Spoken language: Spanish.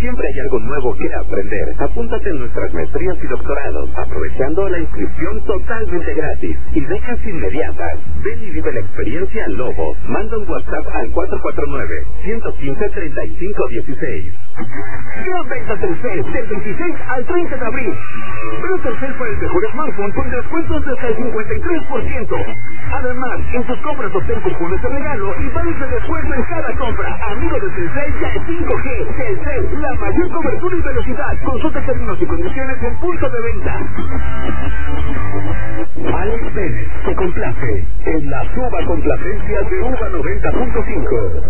Siempre hay algo nuevo que aprender. Apúntate en nuestras maestrías y doctorados, aprovechando la inscripción totalmente gratis y becas inmediatas. Ven y vive la experiencia Lobos. Manda un WhatsApp al 449-115-3516. Gran venta Telcel del 26 al 30 de abril. Pero Telcel fue el mejor smartphone con descuentos de hasta el 53%. Además, en tus compras obtén cupones de regalo y vales de descuento en cada compra. Amigo de Telcel ya es 5G. Telcel, la mayor cobertura y velocidad. Consulta términos y condiciones en punto de venta. Alex Vélez se complace en la suba complacencia de UVA 90.5.